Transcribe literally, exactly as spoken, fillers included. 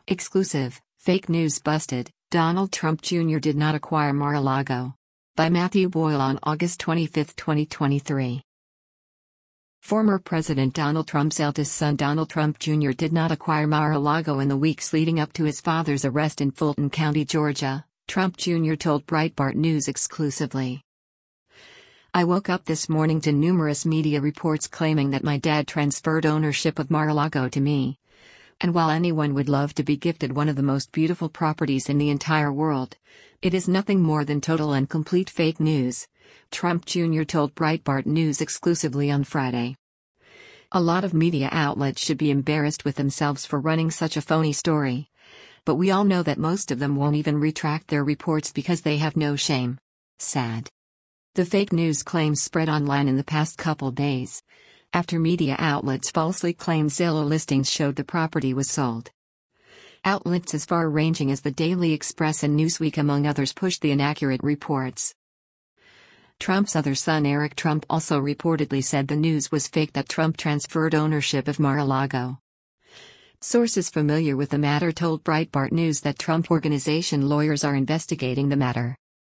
Exclusive, fake news busted, Donald Trump Junior did not acquire Mar-a-Lago. By Matthew Boyle on August twenty-fifth, twenty twenty-three. Former President Donald Trump's eldest son Donald Trump Junior did not acquire Mar-a-Lago in the weeks leading up to his father's arrest in Fulton County, Georgia, Trump Junior told Breitbart News exclusively. "I woke up this morning to numerous media reports claiming that my dad transferred ownership of Mar-a-Lago to me. And while anyone would love to be gifted one of the most beautiful properties in the entire world, it is nothing more than total and complete fake news," Trump Junior told Breitbart News exclusively on Friday. "A lot of media outlets should be embarrassed with themselves for running such a phony story. But we all know that most of them won't even retract their reports because they have no shame." Sad. The fake news claims spread online in the past couple days, after media outlets falsely claimed Zillow listings showed the property was sold. Outlets as far-ranging as the Daily Express and Newsweek among others pushed the inaccurate reports. Trump's other son Eric Trump also reportedly said the news was fake that Trump transferred ownership of Mar-a-Lago. Sources familiar with the matter told Breitbart News that Trump Organization lawyers are investigating the matter.